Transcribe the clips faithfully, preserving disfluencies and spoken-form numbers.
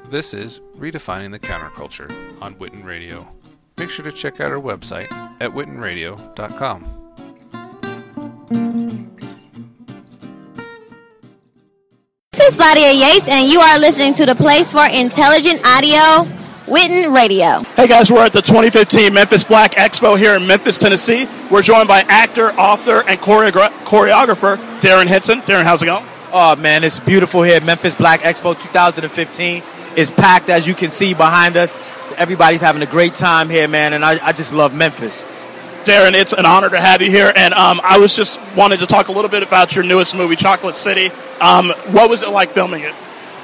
This is Redefining the Counterculture on Witten Radio. Make sure to check out our website at witten radio dot com. This is Claudia Yates, and you are listening to the place for intelligent audio, Witten Radio. Hey guys, we're at the twenty fifteen Memphis Black Expo here in Memphis, Tennessee. We're joined by actor, author, and choreogra- choreographer Darren Henson. Darren, how's it going? Oh man, it's beautiful here. Memphis Black Expo twenty fifteen is packed, as you can see behind us. Everybody's having a great time here, man, and I, I just love Memphis. Darren, it's an honor to have you here, and um, I was just wanted to talk a little bit about your newest movie, Chocolate City. Um, what was it like filming it?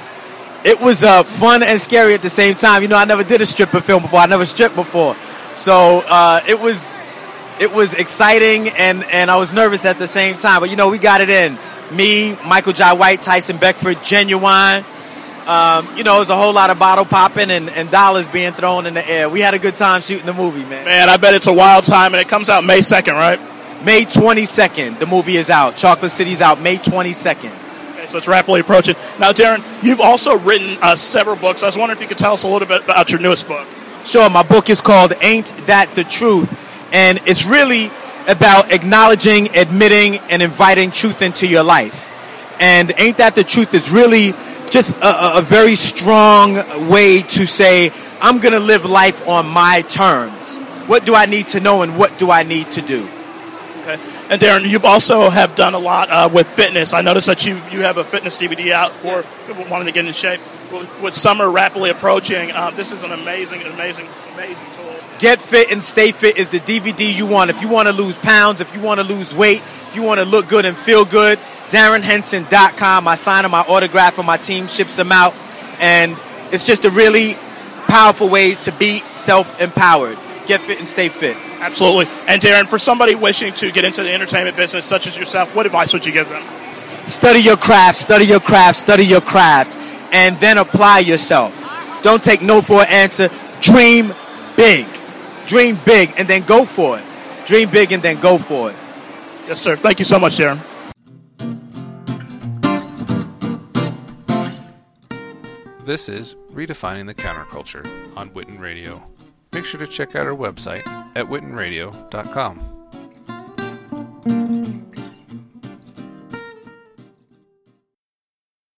It was uh, fun and scary at the same time. You know, I never did a stripper film before. I never stripped before, so uh, it was it was exciting, and, and I was nervous at the same time. But you know, we got it in. Me, Michael Jai White, Tyson Beckford, Genuine. Um, you know, it was a whole lot of bottle popping and, and dollars being thrown in the air. We had a good time shooting the movie, man. Man, I bet it's a wild time, and it comes out May second, right? May twenty-second, the movie is out. Chocolate City's out May twenty-second. Okay, so it's rapidly approaching. Now, Darren, you've also written uh, several books. I was wondering if you could tell us a little bit about your newest book. Sure, my book is called Ain't That the Truth, and it's really about acknowledging, admitting, and inviting truth into your life. And Ain't That the Truth is really just a, a very strong way to say, I'm going to live life on my terms. What do I need to know and what do I need to do? Okay. And Darren, you also have done a lot uh, with fitness. I noticed that you, you have a fitness D V D out for people wanting to get in shape. With, with summer rapidly approaching, uh, this is an amazing, amazing, amazing tool. Get Fit and Stay Fit is the D V D you want. If you want to lose pounds, if you want to lose weight, if you want to look good and feel good, Darren Henson dot com. I sign them, my autograph, and my team ships them out. And it's just a really powerful way to be self-empowered. Get fit and stay fit. Absolutely. And Darren, for somebody wishing to get into the entertainment business such as yourself, what advice would you give them? Study your craft, study your craft, study your craft, and then apply yourself. Don't take no for an answer. Dream big. Dream big and then go for it. Dream big and then go for it. Yes, sir. Thank you so much, Darren. This is Redefining the Counterculture on Witten Radio. Make sure to check out our website at witten radio dot com.